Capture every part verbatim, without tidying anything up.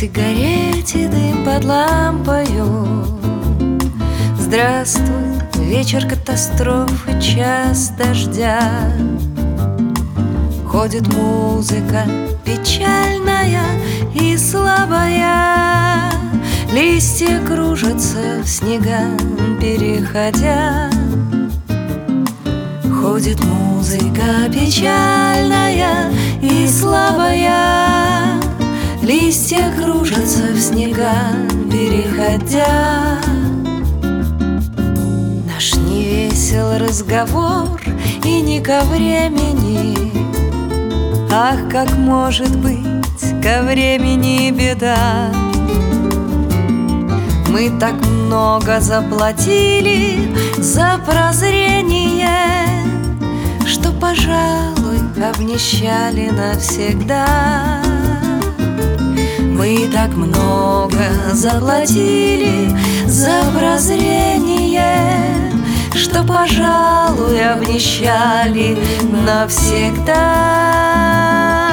сигарете дым под лампою. Здравствуй, вечер катастрофы, час дождя. Ходит музыка печальная и слабая, листья кружатся в снега, переходя. Ходит музыка печальная и слабая, листья кружатся в снега, переходя. Наш невесел разговор и не ко времени. Ах, как может быть ко времени беда. Мы так много заплатили за прозрение, что, пожалуй, обнищали навсегда. Мы так много заплатили за прозрение, что, пожалуй, обнищали навсегда.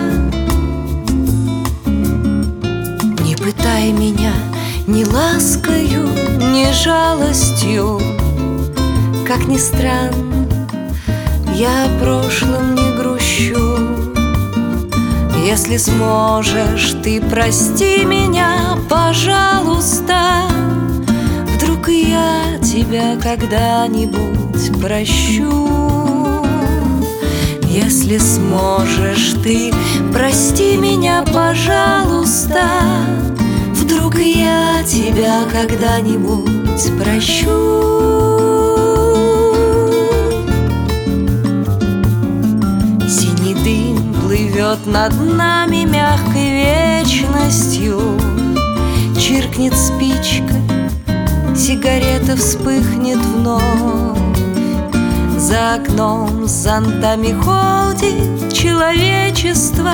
Не пытай меня ни ласкою, ни жалостью. Как ни странно, я о прошлом не грущу. Если сможешь, ты прости меня, пожалуйста. Вдруг и я тебя когда-нибудь прощу. Если сможешь, ты прости меня, пожалуйста. Вдруг и я тебя когда-нибудь прощу. Синий дым плывет над нами мягкой вечностью. Чиркнет спичка, сигарета вспыхнет вновь. За окном с зонтами ходит человечество,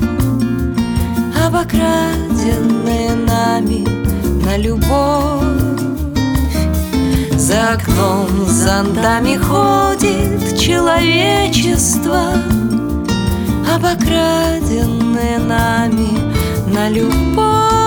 обокраденное нами на любовь. За окном с зонтами ходит человечество, обокраденное нами на любовь.